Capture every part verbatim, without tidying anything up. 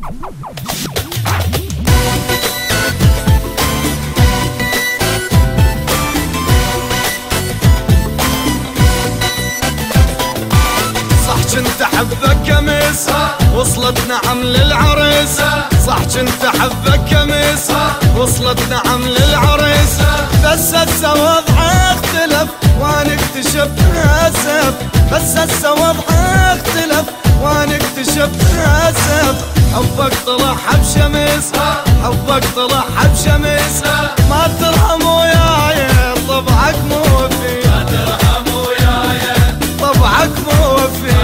كنت احبك كمس وصلت نعم للعرس، صح كنت احبك كمس وصلت نعم للعرس، بس هسه وضعه اختلف وانا اكتشفت اسف، بس هسه وضعه اختلف وانا اكتشفت اسف. حبك طلع حب شمس، حبك طلع حب شمس، ما ترحم وياي طبعك مو في، ما ترحم وياي طبعك مو في،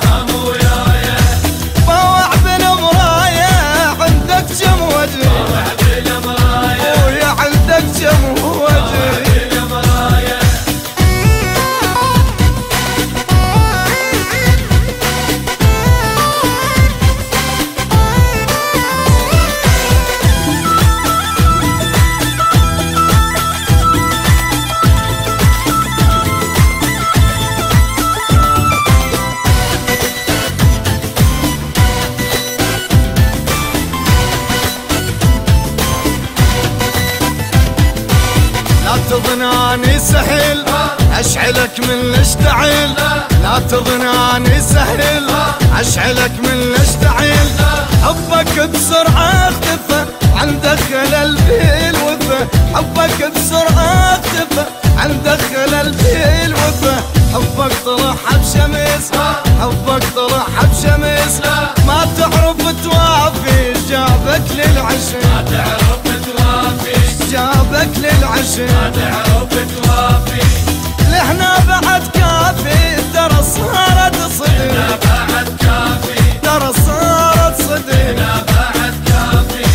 تظناني سهل اشعلك من الاشتعل، لا تظناني سهل اشعلك من الاشتعل، حبك بسرعة اختفى عن دخل الفي الوفا، حبك بسرعة اختفى عن دخل الفي الوفا، حبك طلع حب شمس، حبك طلع حب شمس، ما تعرف توافي جابك للعشاء، ما تعرف توافي جابك للعشاء، ما تعرف توافي لهنا بعد كافي، ترى صارت صدق لهنا بعد كافي، ترى صارت صدق لهنا بعد كافي.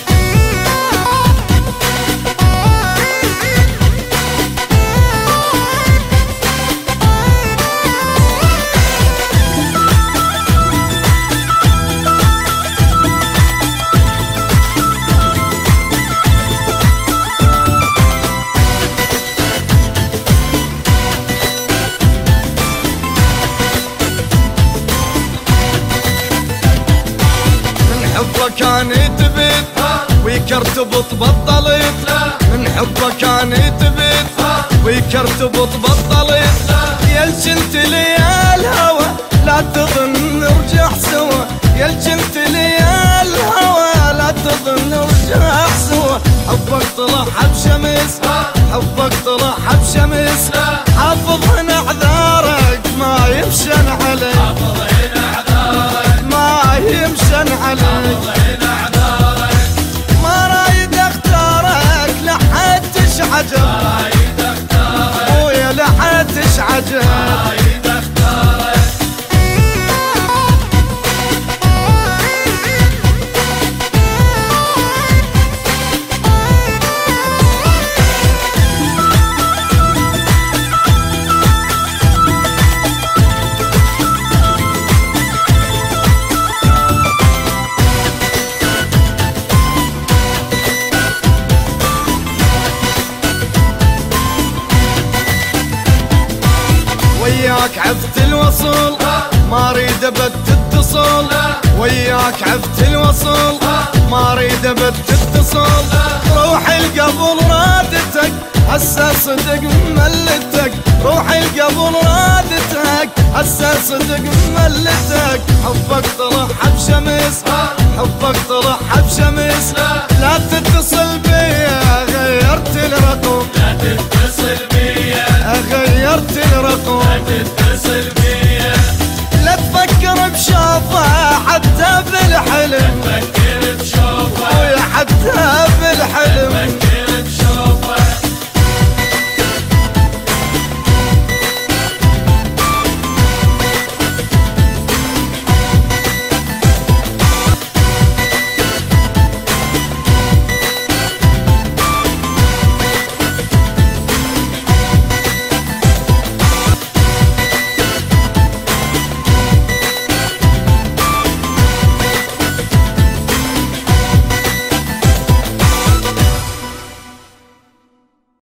حبك كان يتبت ويكرتبط بطلت، من حبك كان يتبت ويكرتبط بطلت، يل جنت لي الهوى لا تظن نرجع سوا، يل جنت لي الهوى لا تظن نرجع سوا، حبك طلع حب شمس، حبك طلع حب شمس، حافظ هنا اعذارك ما يمشن عليك، حافظ هنا اعذارك ما يمشن عليك، ما رايد اختارك لحد تشعجب، ما رايد اختارك ويا لحد تشعجب، ما رايد اختارك. وياك عفت الوصل ما اريد ابد تتصل، وياك عفت الوصل ما اريد ابد تتصل، روح القبل رادتك هسه صدق ملتك، روح القبل رادتك هسه صدق ملتك، حبك طلع حب شمس، حبك طلع حب شمس، لا تتصل بيا غيرت الرقم، لا تتصل بيا غيرت الرقم، لا تتصل بيا لا تفكر بشافة حتى بالحلم،